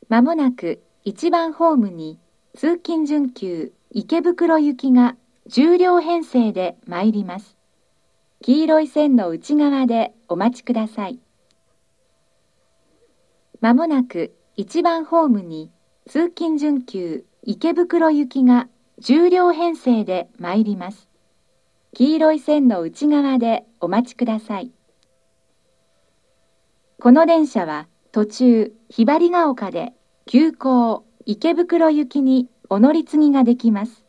まもなく1番ホームに通勤準急池袋行きが10両編成で参ります。黄色い線の内側でお待ちください。まもなく1番ホームに通勤準急池袋行きが10両編成で参ります。黄色い線の内側でお待ちください。この電車は途中ひばりが丘で急行池袋行きにお乗り継ぎができます。